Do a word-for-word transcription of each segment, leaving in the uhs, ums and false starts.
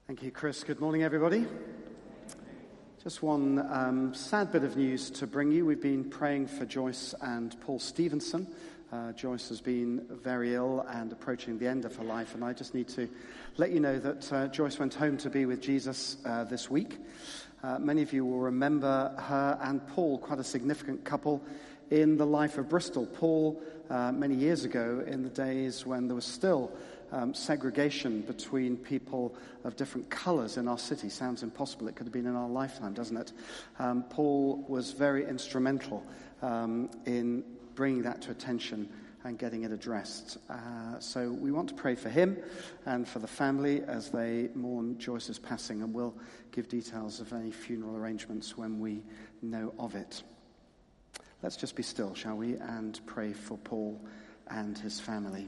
Thank you, Chris. Good morning, everybody. Just one um, sad bit of news to bring you. We've been praying for Joyce and Paul Stevenson. Uh, Joyce has been very ill and approaching the end of her life, and I just need to let you know that uh, Joyce went home to be with Jesus uh, this week. Uh, many of you will remember her and Paul, quite a significant couple in the life of Bristol. Paul, uh, many years ago, in the days when there was still Um, segregation between people of different colours in our city. Sounds impossible. It could have been in our lifetime, doesn't it? Um, Paul was very instrumental um, in bringing that to attention and getting it addressed. Uh, so we want to pray for him and for the family as they mourn Joyce's passing, and we'll give details of any funeral arrangements when we know of it. Let's just be still, shall we, and pray for Paul and his family.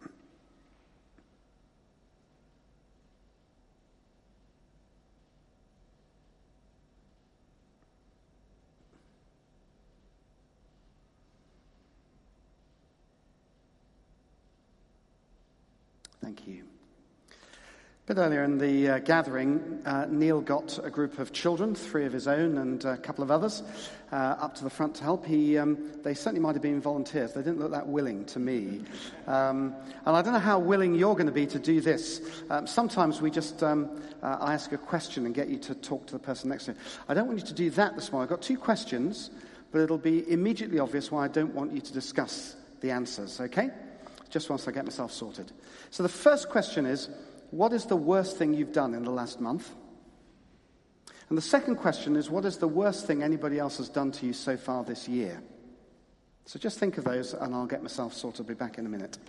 Thank you. A bit earlier in the uh, gathering, uh, Neil got a group of children, three of his own and a couple of others, uh, up to the front to help. He, um, they certainly might have been volunteers. They didn't look that willing to me. Um, and I don't know how willing you're going to be to do this. Um, sometimes we just, um, uh, I ask a question and get you to talk to the person next to you. I don't want you to do that this morning. I've got two questions, but it'll be immediately obvious why I don't want you to discuss the answers, okay? Just once I get myself sorted. So the first question is, what is the worst thing you've done in the last month? And the second question is, what is the worst thing anybody else has done to you so far this year? So just think of those and I'll get myself sorted. I'll be back in a minute.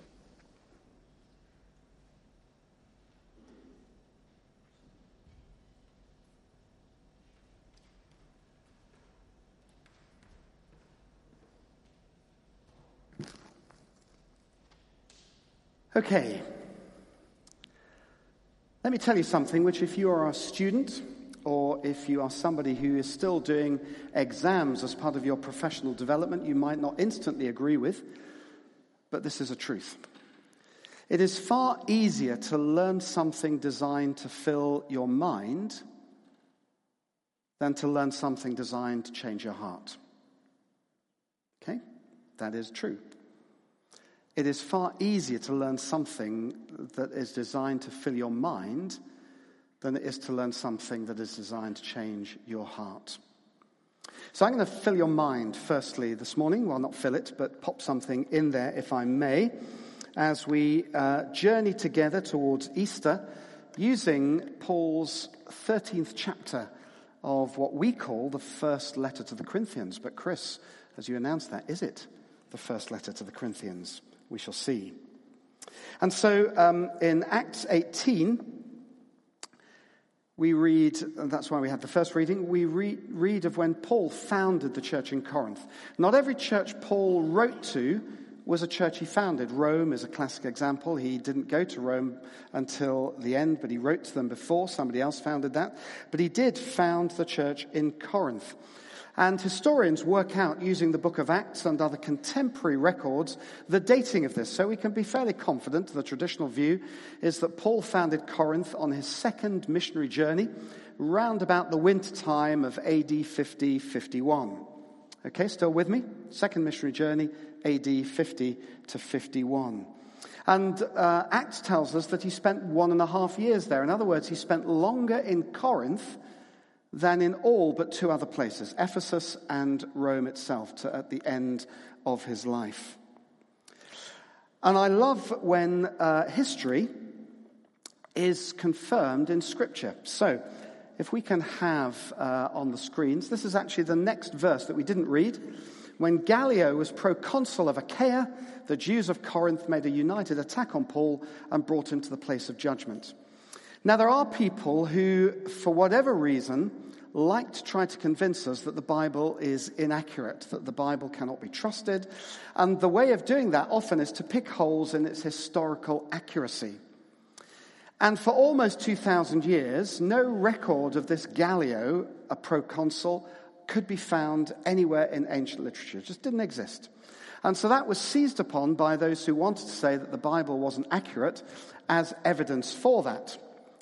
Okay, let me tell you something which, if you are a student or if you are somebody who is still doing exams as part of your professional development, you might not instantly agree with, but this is a truth. It is far easier to learn something designed to fill your mind than to learn something designed to change your heart. Okay, that is true. It is far easier to learn something that is designed to fill your mind than it is to learn something that is designed to change your heart. So I'm going to fill your mind firstly this morning. Well, not fill it, but pop something in there, if I may, as we uh, journey together towards Easter using Paul's thirteenth chapter of what we call the first letter to the Corinthians. But Chris, as you announced that, is it the first letter to the Corinthians? We shall see. And so um, in Acts eighteen, we read, and that's why we had the first reading, we re- read of when Paul founded the church in Corinth. Not every church Paul wrote to was a church he founded. Rome is a classic example. He didn't go to Rome until the end, but he wrote to them before. Somebody else founded that. But he did found the church in Corinth. And historians work out, using the book of Acts and other contemporary records, the dating of this. So we can be fairly confident, the traditional view is that Paul founded Corinth on his second missionary journey, round about the winter time of A D fifty fifty-one. Okay, still with me? Second missionary journey, A D fifty to fifty-one. And uh, Acts tells us that he spent one and a half years there. In other words, he spent longer in Corinth than in all but two other places, Ephesus and Rome itself, to, at the end of his life. And I love when uh, history is confirmed in Scripture. So, if we can have uh, on the screens, this is actually the next verse that we didn't read. When Gallio was proconsul of Achaia, the Jews of Corinth made a united attack on Paul and brought him to the place of judgment. Now, there are people who, for whatever reason, like to try to convince us that the Bible is inaccurate, that the Bible cannot be trusted. And the way of doing that often is to pick holes in its historical accuracy. And for almost two thousand years, no record of this Gallio, a proconsul, could be found anywhere in ancient literature. It just didn't exist. And so that was seized upon by those who wanted to say that the Bible wasn't accurate as evidence for that.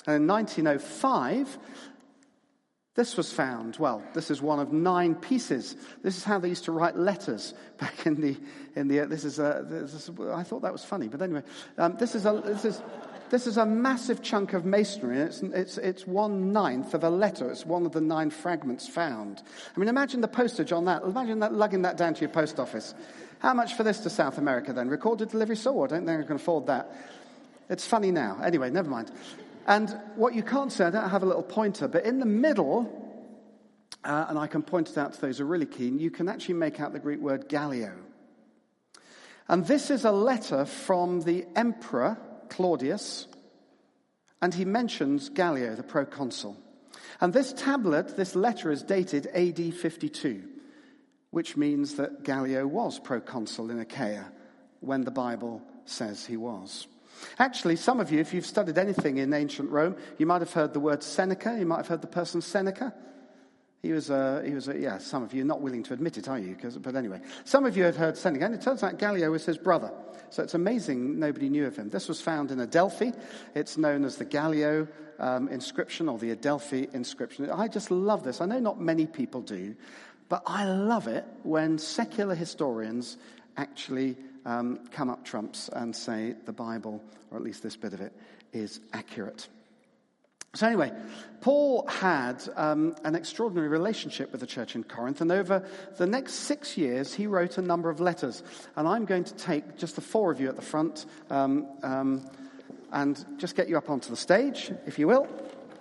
And in nineteen oh five, this was found. Well, this is one of nine pieces. This is how they used to write letters back in the in the. This is a. This is, I thought that was funny, but anyway, um, this is a. This is. This is a massive chunk of masonry. It's, it's, it's one ninth of a letter. It's one of the nine fragments found. I mean, imagine the postage on that. Imagine that, lugging that down to your post office. How much for this to South America then? Recorded delivery? So I don't think I can afford that. It's funny now. Anyway, never mind. And what you can't see, I don't have a little pointer, but in the middle, uh, and I can point it out to those who are really keen, you can actually make out the Greek word Gallio. And this is a letter from the emperor Claudius, and he mentions Gallio, the proconsul. And this tablet, this letter, is dated A D fifty-two, which means that Gallio was proconsul in Achaia when the Bible says he was. Actually, some of you, if you've studied anything in ancient Rome, you might have heard the word Seneca. You might have heard the person Seneca. He was a, he was a, yeah, some of you are not willing to admit it, are you? But anyway, some of you had heard Seneca, and it turns out Gallio was his brother. So it's amazing nobody knew of him. This was found in Adelphi. It's known as the Gallio um, inscription or the Adelphi inscription. I just love this. I know not many people do, but I love it when secular historians actually um, come up trumps and say the Bible, or at least this bit of it, is accurate. So anyway, Paul had um, an extraordinary relationship with the church in Corinth, and over the next six years, he wrote a number of letters. And I'm going to take just the four of you at the front um, um, and just get you up onto the stage, if you will.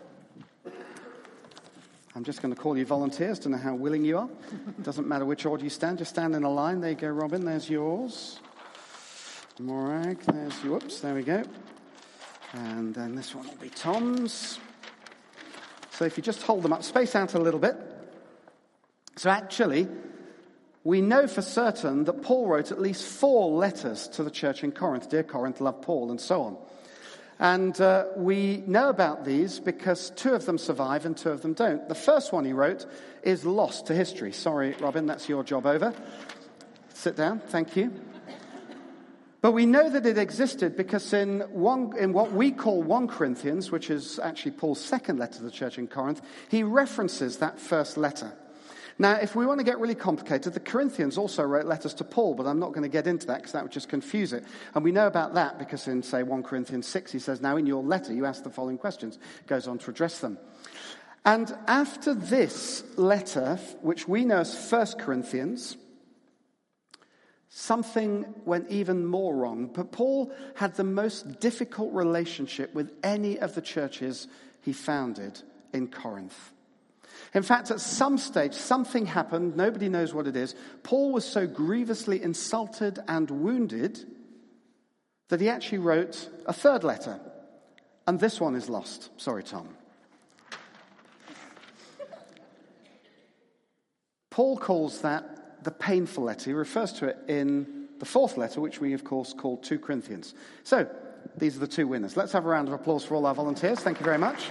I'm just going to call you volunteers to know how willing you are. It doesn't matter which order you stand, just stand in a line. There you go, Robin, there's yours. Morag, there's your, whoops, there we go. And then this one will be Tom's. So if you just hold them up, space out a little bit. So actually, we know for certain that Paul wrote at least four letters to the church in Corinth. Dear Corinth, love Paul, and so on. And uh, we know about these because two of them survive and two of them don't. The first one he wrote is lost to history. Sorry, Robin, that's your job over. Sit down, thank you. But we know that it existed because in one, in what we call First Corinthians, which is actually Paul's second letter to the church in Corinth, he references that first letter. Now, if we want to get really complicated, the Corinthians also wrote letters to Paul, but I'm not going to get into that because that would just confuse it. And we know about that because in, say, First Corinthians six, he says, now in your letter you ask the following questions. Goes on to address them. And after this letter, which we know as First Corinthians, something went even more wrong. But Paul had the most difficult relationship with any of the churches he founded in Corinth. In fact, at some stage, something happened, nobody knows what it is. Paul was so grievously insulted and wounded that he actually wrote a third letter. And this one is lost. Sorry, Tom. Paul calls that the painful letter. He refers to it in the fourth letter, which we, of course, call Second Corinthians. So, these are the two winners. Let's have a round of applause for all our volunteers. Thank you very much.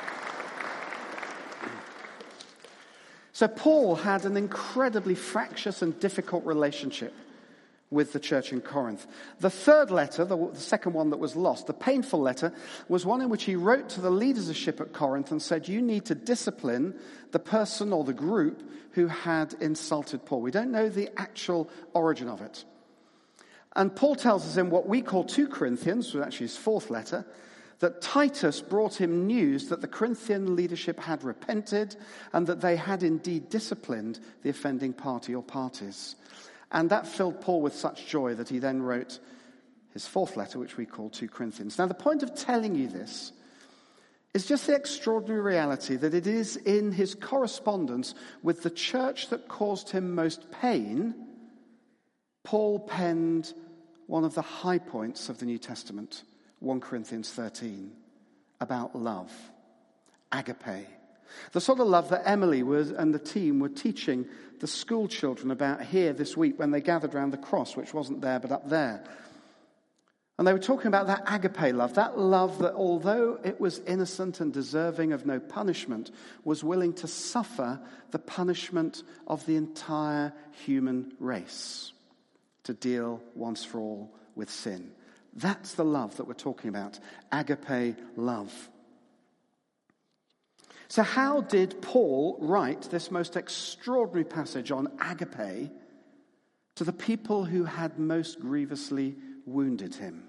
So Paul had an incredibly fractious and difficult relationship with the church in Corinth. The third letter, the, the second one that was lost, the painful letter, was one in which he wrote to the leaders of ship at Corinth and said, you need to discipline the person or the group who had insulted Paul. We don't know the actual origin of it. And Paul tells us in what we call Second Corinthians, which is actually his fourth letter, that Titus brought him news that the Corinthian leadership had repented and that they had indeed disciplined the offending party or parties. And that filled Paul with such joy that he then wrote his fourth letter, which we call Second Corinthians. Now, the point of telling you this is just the extraordinary reality that it is in his correspondence with the church that caused him most pain, Paul penned one of the high points of the New Testament, First Corinthians thirteen, about love, agape. The sort of love that Emily was and the team were teaching the school children about here this week when they gathered around the cross, which wasn't there but up there. And they were talking about that agape love, that love that although it was innocent and deserving of no punishment, was willing to suffer the punishment of the entire human race to deal once for all with sin. That's the love that we're talking about, agape love. So how did Paul write this most extraordinary passage on agape to the people who had most grievously wounded him?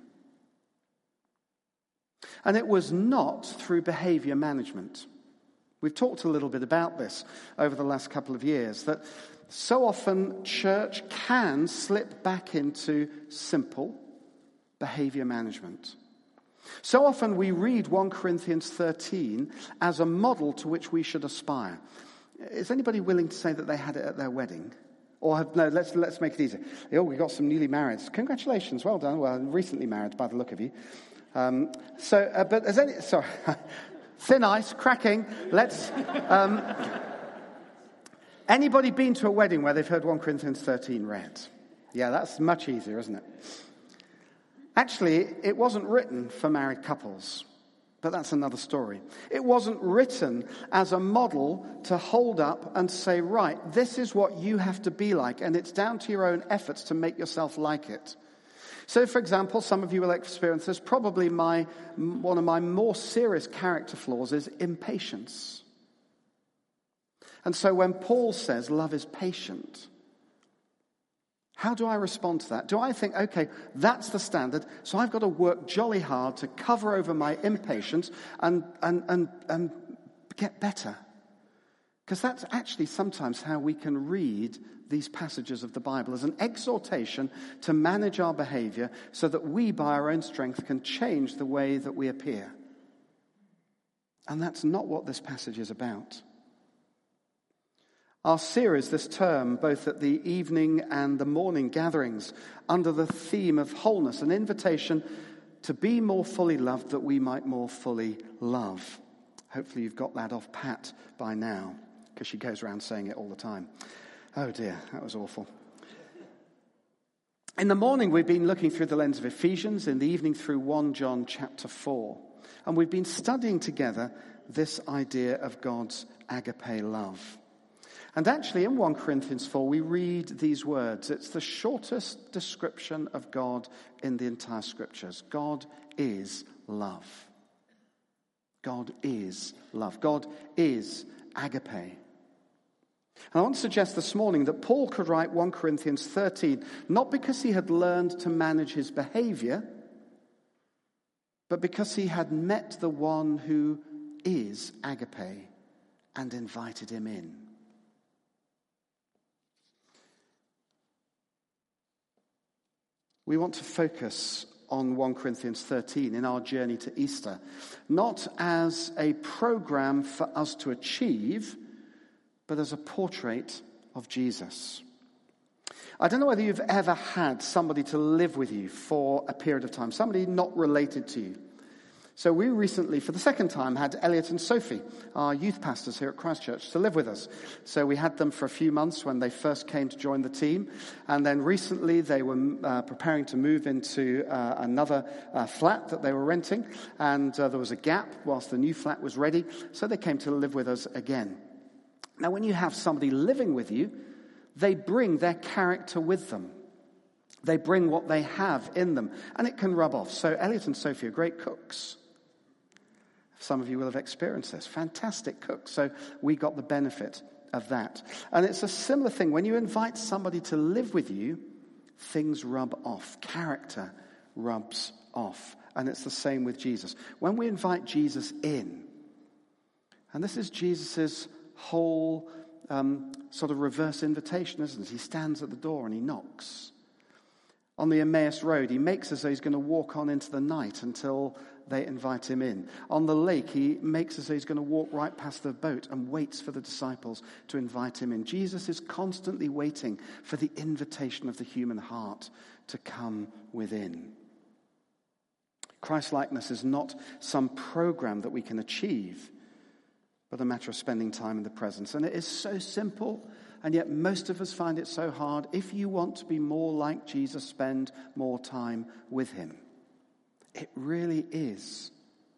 And it was not through behavior management. We've talked a little bit about this over the last couple of years, that so often church can slip back into simple behavior management. So often we read First Corinthians thirteen as a model to which we should aspire. Is anybody willing to say that they had it at their wedding? Or have, no, let's let's make it easier. Oh, we've got some newly marrieds. Congratulations, well done. Well, recently married by the look of you. Um, so, uh, but as any, sorry, thin ice, cracking. Let's. Um, anybody been to a wedding where they've heard First Corinthians thirteen read? Yeah, that's much easier, isn't it? Actually, it wasn't written for married couples, but that's another story. It wasn't written as a model to hold up and say, right, this is what you have to be like, and it's down to your own efforts to make yourself like it. So, for example, some of you will experience this. Probably my one of my more serious character flaws is impatience. And so when Paul says love is patient, how do I respond to that? Do I think, okay, that's the standard, so I've got to work jolly hard to cover over my impatience and and and, and get better? Because that's actually sometimes how we can read these passages of the Bible, as an exhortation to manage our behavior so that we, by our own strength, can change the way that we appear. And that's not what this passage is about. Our series this term, both at the evening and the morning gatherings, under the theme of wholeness, an invitation to be more fully loved that we might more fully love. Hopefully you've got that off pat by now, because she goes around saying it all the time. Oh dear, that was awful. In the morning we've been looking through the lens of Ephesians, in the evening through First John chapter four. And we've been studying together this idea of God's agape love. And actually, in First Corinthians four, we read these words. It's the shortest description of God in the entire Scriptures. God is love. God is love. God is agape. And I want to suggest this morning that Paul could write First Corinthians thirteen, not because he had learned to manage his behavior, but because he had met the one who is agape and invited him in. We want to focus on First Corinthians thirteen in our journey to Easter, not as a program for us to achieve, but as a portrait of Jesus. I don't know whether you've ever had somebody to live with you for a period of time, somebody not related to you. So we recently, for the second time, had Elliot and Sophie, our youth pastors here at Christchurch, to live with us. So we had them for a few months when they first came to join the team. And then recently they were uh, preparing to move into uh, another uh, flat that they were renting. And uh, there was a gap whilst the new flat was ready. So they came to live with us again. Now, when you have somebody living with you, they bring their character with them. They bring what they have in them. And it can rub off. So Elliot and Sophie are great cooks. Some of you will have experienced this. Fantastic cooks. So we got the benefit of that. And it's a similar thing. When you invite somebody to live with you, things rub off. Character rubs off. And it's the same with Jesus. When we invite Jesus in, and this is Jesus's whole um, sort of reverse invitation, isn't it? He stands at the door and he knocks. On the Emmaus Road, he makes as though he's going to walk on into the night until they invite him in. On the lake, he makes as though he's going to walk right past the boat and waits for the disciples to invite him in. Jesus is constantly waiting for the invitation of the human heart to come within. Christ-likeness is not some program that we can achieve, but a matter of spending time in the presence. And it is so simple, and yet most of us find it so hard. If you want to be more like Jesus, spend more time with him. It really is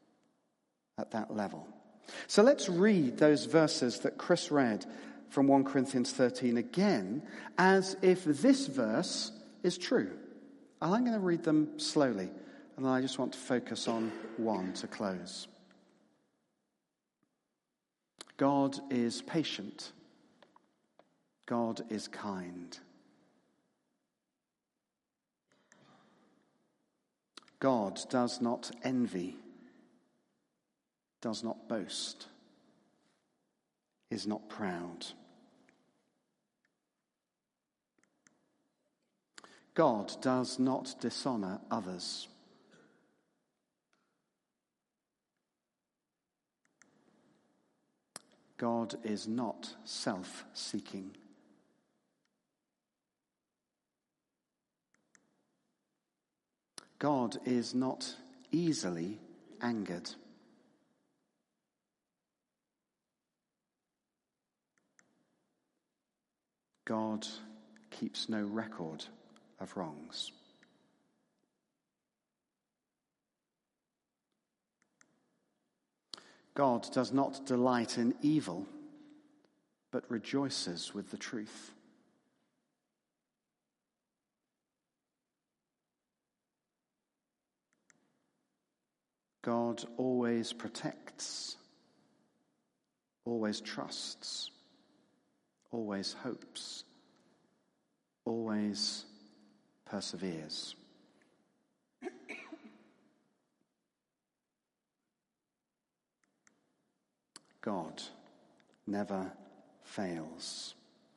at that level. So let's read those verses that Chris read from First Corinthians thirteen again, as if this verse is true. And I'm going to read them slowly, and I just want to focus on one to close. God is patient. God is kind. God does not envy, does not boast, is not proud. God does not dishonor others. God is not self-seeking. God is not easily angered. God keeps no record of wrongs. God does not delight in evil, but rejoices with the truth. God always protects, always trusts, always hopes, always perseveres. God never fails.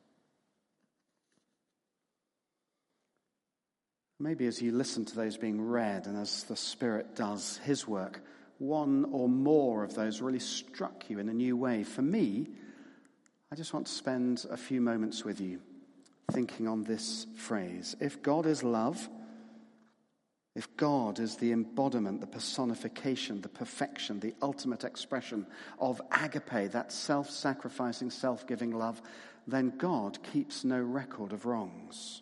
Maybe as you listen to those being read and as the Spirit does his work, one or more of those really struck you in a new way. For me, I just want to spend a few moments with you thinking on this phrase. If God is love, if God is the embodiment, the personification, the perfection, the ultimate expression of agape, that self-sacrificing, self-giving love, then God keeps no record of wrongs.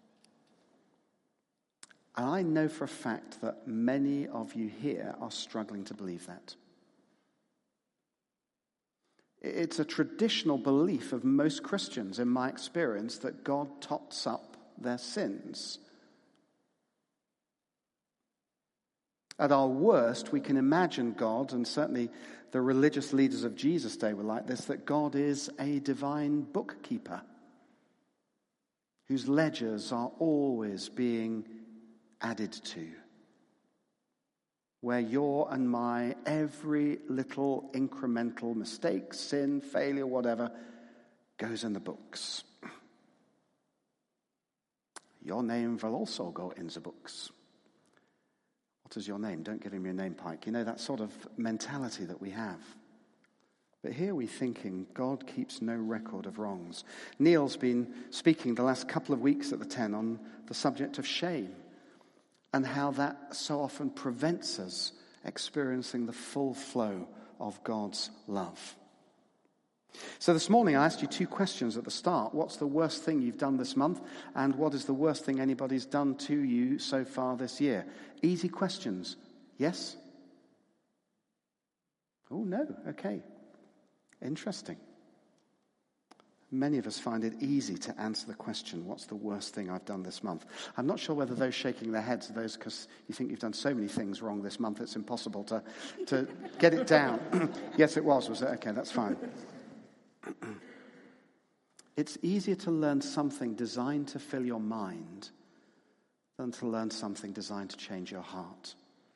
And I know for a fact that many of you here are struggling to believe that. It's a traditional belief of most Christians, in my experience, that God tots up their sins. At our worst, we can imagine God, and certainly the religious leaders of Jesus' day were like this, that God is a divine bookkeeper whose ledgers are always being added to, where your and my every little incremental mistake, sin, failure, whatever, goes in the books. Your name will also go in the books. What is your name? Don't give him your name, Pike. You know, that sort of mentality that we have. But here we're thinking God keeps no record of wrongs. Neil's been speaking the last couple of weeks at the ten on the subject of shame and how that so often prevents us experiencing the full flow of God's love. So this morning I asked you two questions at the start. What's the worst thing you've done this month? And what is the worst thing anybody's done to you so far this year? Easy questions. Yes? Oh, no. Okay. Interesting. Many of us find it easy to answer the question, what's the worst thing I've done this month? I'm not sure whether those shaking their heads are those because you think you've done so many things wrong this month it's impossible to, to get it down. Yes, it was, was it? Okay, that's fine. It's easier to learn something designed to fill your mind than to learn something designed to change your heart.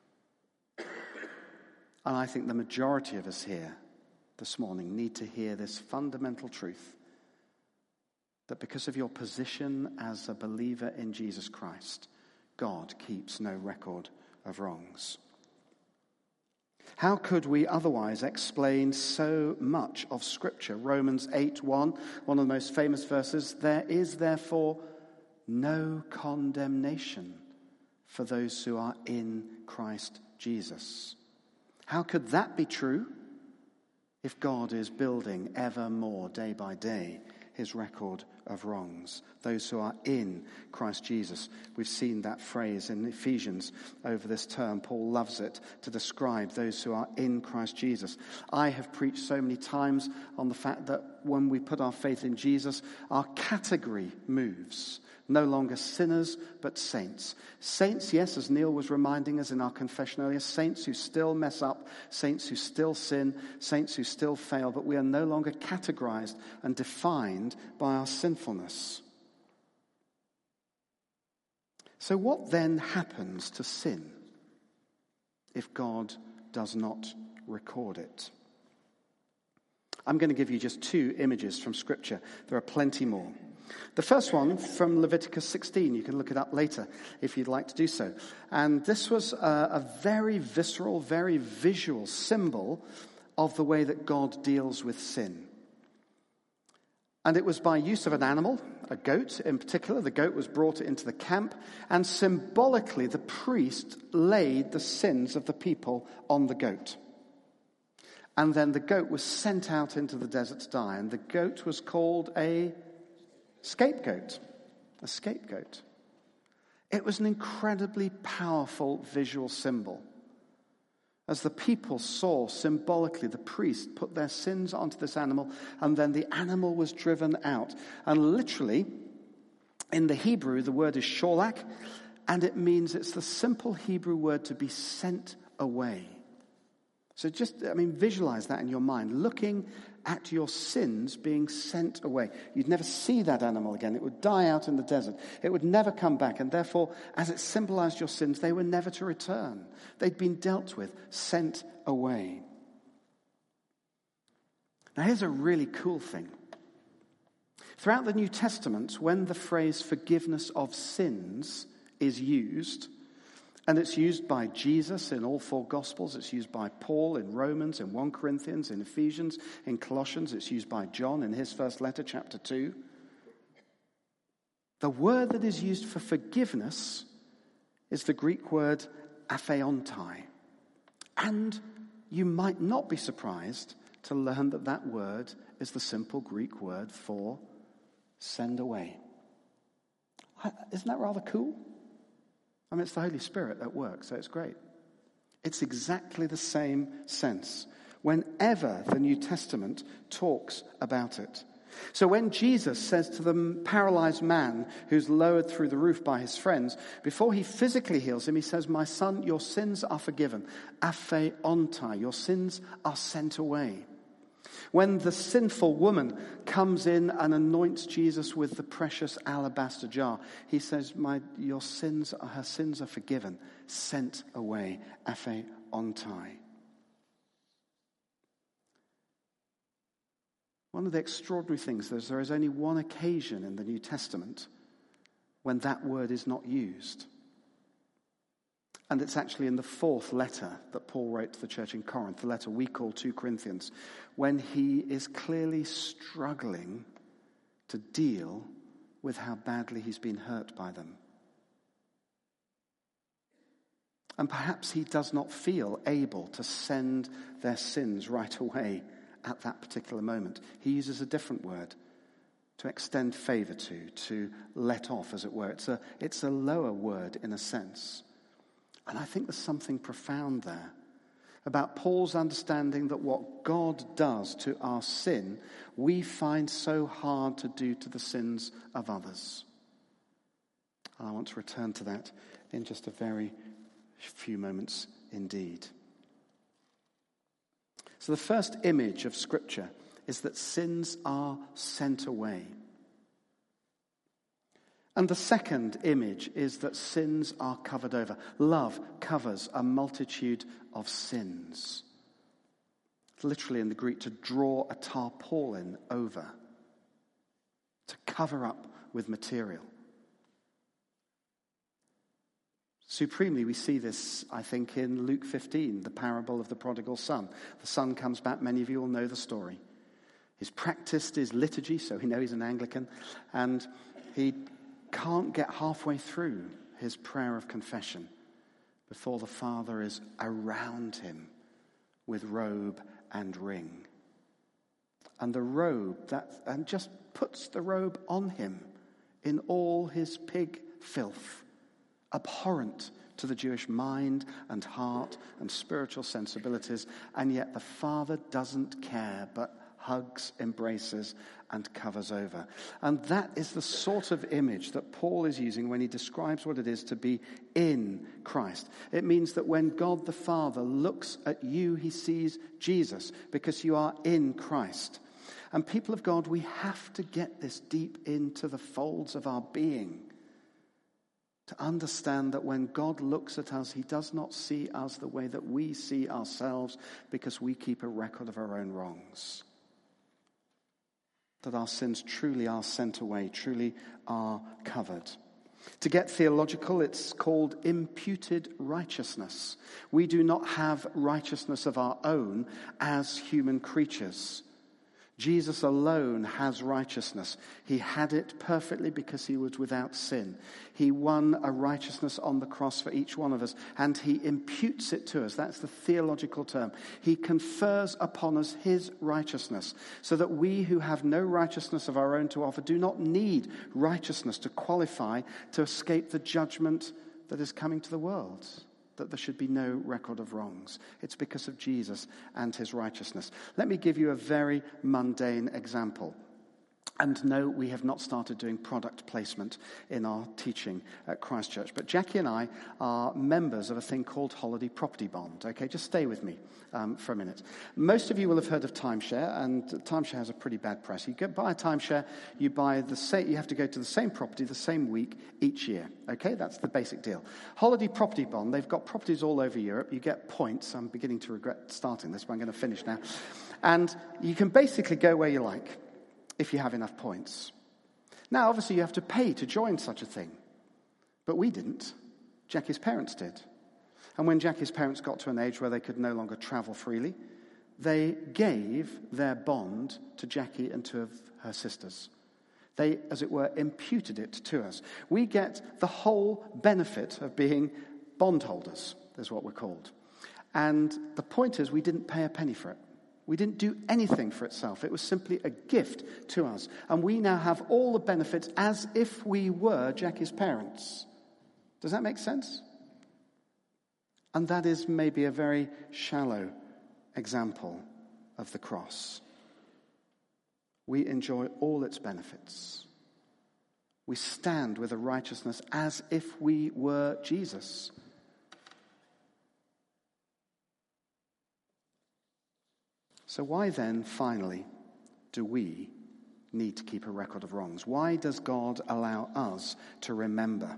And I think the majority of us here this morning need to hear this fundamental truth, that because of your position as a believer in Jesus Christ, God keeps no record of wrongs. How could we otherwise explain so much of Scripture? Romans eight one, one of the most famous verses, there is therefore no condemnation for those who are in Christ Jesus. How could that be true if God is building ever more day by day his record of wrongs. Those who are in Christ Jesus. We've seen that phrase in Ephesians over this term. Paul loves it to describe those who are in Christ Jesus. I have preached so many times on the fact that when we put our faith in Jesus, our category moves. No longer sinners, but saints. Saints, yes, as Neil was reminding us in our confession earlier, saints who still mess up, saints who still sin, saints who still fail, but we are no longer categorized and defined by our sinfulness. So what then happens to sin if God does not record it? I'm going to give you just two images from Scripture. There are plenty more. The first one from Leviticus sixteen. You can look it up later if you'd like to do so. And this was a, a very visceral, very visual symbol of the way that God deals with sin. And it was by use of an animal, a goat in particular. The goat was brought into the camp, and symbolically the priest laid the sins of the people on the goat. And then the goat was sent out into the desert to die, and the goat was called a Scapegoat. A scapegoat. It was an incredibly powerful visual symbol. As the people saw symbolically the priest put their sins onto this animal, and then the animal was driven out. And literally, in the Hebrew, the word is sholach, and it means it's the simple Hebrew word to be sent away. So just, I mean, visualize that in your mind, looking at your sins being sent away. You'd never see that animal again. It would die out in the desert. It would never come back. And therefore, as it symbolized your sins, they were never to return. They'd been dealt with, sent away. Now, here's a really cool thing. Throughout the New Testament, when the phrase forgiveness of sins is used, and it's used by Jesus in all four Gospels. It's used by Paul in Romans, in First Corinthians, in Ephesians, in Colossians. It's used by John in his first letter, chapter two. The word that is used for forgiveness is the Greek word apheontai. And you might not be surprised to learn that that word is the simple Greek word for send away. Isn't that rather cool? I mean, it's the Holy Spirit at work, so it's great. It's exactly the same sense whenever the New Testament talks about it. So when Jesus says to the paralyzed man who's lowered through the roof by his friends, before he physically heals him, he says, "My son, your sins are forgiven. Apheontai, your sins are sent away." When the sinful woman comes in and anoints Jesus with the precious alabaster jar, he says, "My, your sins, her sins are forgiven, sent away." Apheontai. One of the extraordinary things is there is only one occasion in the New Testament when that word is not used. And it's actually in the fourth letter that Paul wrote to the church in Corinth, the letter we call Second Corinthians, when he is clearly struggling to deal with how badly he's been hurt by them. And perhaps he does not feel able to send their sins right away at that particular moment. He uses a different word to extend favor to, to let off, as it were. It's a, it's a lower word in a sense. And I think there's something profound there about Paul's understanding that what God does to our sin, we find so hard to do to the sins of others. And I want to return to that in just a very few moments indeed. So the first image of Scripture is that sins are sent away. And the second image is that sins are covered over. Love covers a multitude of sins. Literally in the Greek, to draw a tarpaulin over. To cover up with material. Supremely, we see this, I think, in Luke fifteen, the parable of the prodigal son. The son comes back. Many of you will know the story. He's practiced his liturgy, so we know he's an Anglican. And he can't get halfway through his prayer of confession before the father is around him with robe and ring. and the robe, that, and just puts the robe on him in all his pig filth, abhorrent to the Jewish mind and heart and spiritual sensibilities, and yet the Father doesn't care, but hugs, embraces, and covers over. And that is the sort of image that Paul is using when he describes what it is to be in Christ. It means that when God the Father looks at you, he sees Jesus, because you are in Christ. And people of God, we have to get this deep into the folds of our being to understand that when God looks at us, he does not see us the way that we see ourselves, because we keep a record of our own wrongs. That our sins truly are sent away, truly are covered. To get theological, it's called imputed righteousness. We do not have righteousness of our own as human creatures. Jesus alone has righteousness. He had it perfectly because he was without sin. He won a righteousness on the cross for each one of us, and he imputes it to us. That's the theological term. He confers upon us his righteousness, so that we who have no righteousness of our own to offer do not need righteousness to qualify to escape the judgment that is coming to the world. That there should be no record of wrongs. It's because of Jesus and his righteousness. Let me give you a very mundane example. And no, we have not started doing product placement in our teaching at Christchurch. But Jackie and I are members of a thing called Holiday Property Bond. Okay, just stay with me um, for a minute. Most of you will have heard of timeshare, and timeshare has a pretty bad press. You get buy a timeshare, you buy the same, you have to go to the same property the same week each year. Okay, that's the basic deal. Holiday Property Bond, they've got properties all over Europe. You get points. I'm beginning to regret starting this, but I'm going to finish now. And you can basically go where you like, if you have enough points. Now, obviously, you have to pay to join such a thing. But we didn't. Jackie's parents did. And when Jackie's parents got to an age where they could no longer travel freely, they gave their bond to Jackie and two of her sisters. They, as it were, imputed it to us. We get the whole benefit of being bondholders, is what we're called. And the point is, we didn't pay a penny for it. We didn't do anything for itself. It was simply a gift to us. And we now have all the benefits as if we were Jackie's parents. Does that make sense? And that is maybe a very shallow example of the cross. We enjoy all its benefits. We stand with a righteousness as if we were Jesus. So why then, finally, do we need to keep a record of wrongs? Why does God allow us to remember?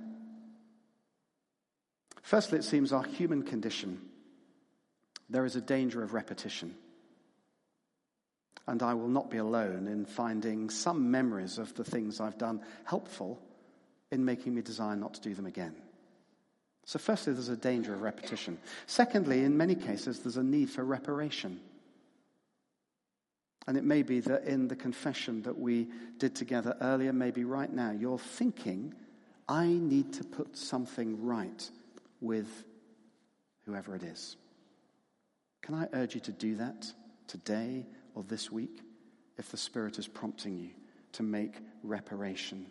Firstly, it seems our human condition. There is a danger of repetition. And I will not be alone in finding some memories of the things I've done helpful in making me desire not to do them again. So firstly, there's a danger of repetition. Secondly, in many cases, there's a need for reparation. And it may be that in the confession that we did together earlier, maybe right now, you're thinking, I need to put something right with whoever it is. Can I urge you to do that today or this week, if the Spirit is prompting you to make reparation?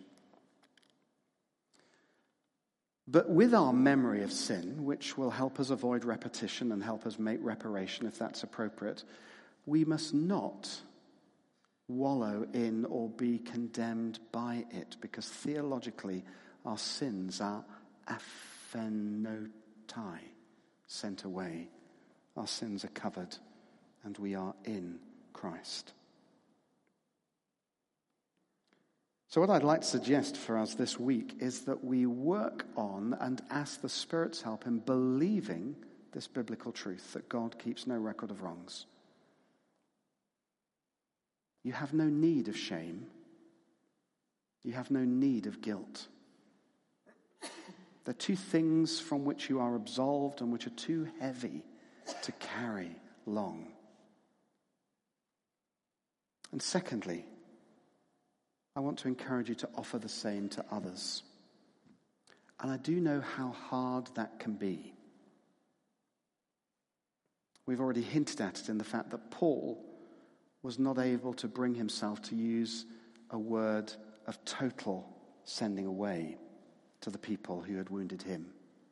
But with our memory of sin, which will help us avoid repetition and help us make reparation if that's appropriate, we must not wallow in or be condemned by it, because theologically our sins are aphaenotai, sent away. Our sins are covered and we are in Christ. So what I'd like to suggest for us this week is that we work on and ask the Spirit's help in believing this biblical truth, that God keeps no record of wrongs. You have no need of shame. You have no need of guilt. They're two things from which you are absolved and which are too heavy to carry long. And secondly, I want to encourage you to offer the same to others. And I do know how hard that can be. We've already hinted at it in the fact that Paul was not able to bring himself to use a word of total sending away to the people who had wounded him.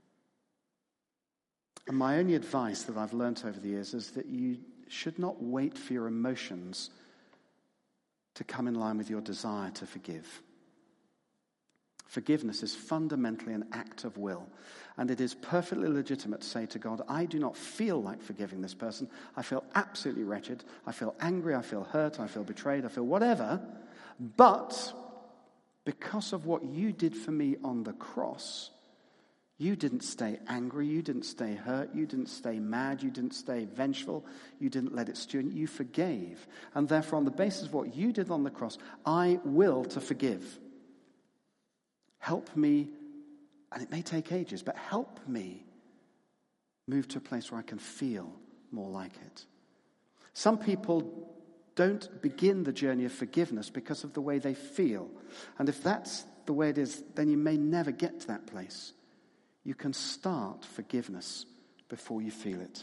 And my only advice that I've learnt over the years is that you should not wait for your emotions to come in line with your desire to forgive. Forgiveness is fundamentally an act of will, and it is perfectly legitimate to say to God, I do not feel like forgiving this person. I feel absolutely wretched. I feel angry. I feel hurt. I feel betrayed. I feel whatever. But because of what you did for me on the cross, you didn't stay angry. You didn't stay hurt. You didn't stay mad. You didn't stay vengeful. You didn't let it stew. You forgave. And therefore, on the basis of what you did on the cross, I will to forgive. Help me, and it may take ages, but help me move to a place where I can feel more like it. Some people don't begin the journey of forgiveness because of the way they feel. And if that's the way it is, then you may never get to that place. You can start forgiveness before you feel it.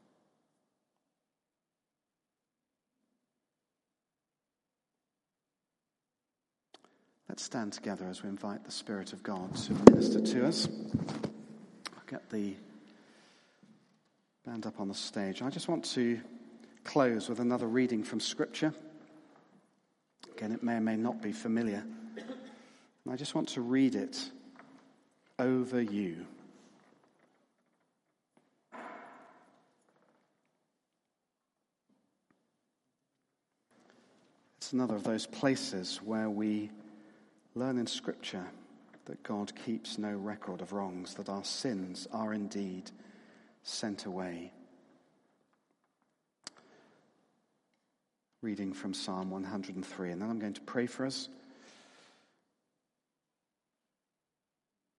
Let's stand together as we invite the Spirit of God to minister to us. I'll get the band up on the stage. I just want to close with another reading from Scripture. Again, it may or may not be familiar. And I just want to read it over you. It's another of those places where we learn in Scripture that God keeps no record of wrongs, that our sins are indeed sent away. Reading from Psalm one hundred three, and then I'm going to pray for us.